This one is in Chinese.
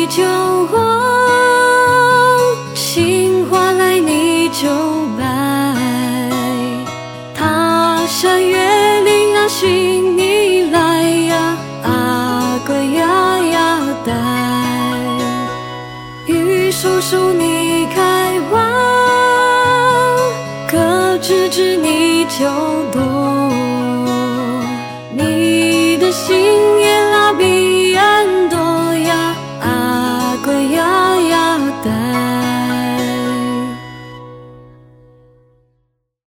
就红，杏花来你就白。他山月岭啊，寻你来呀，阿哥呀呀带。玉叔叔你开望，可知知你就多。你的心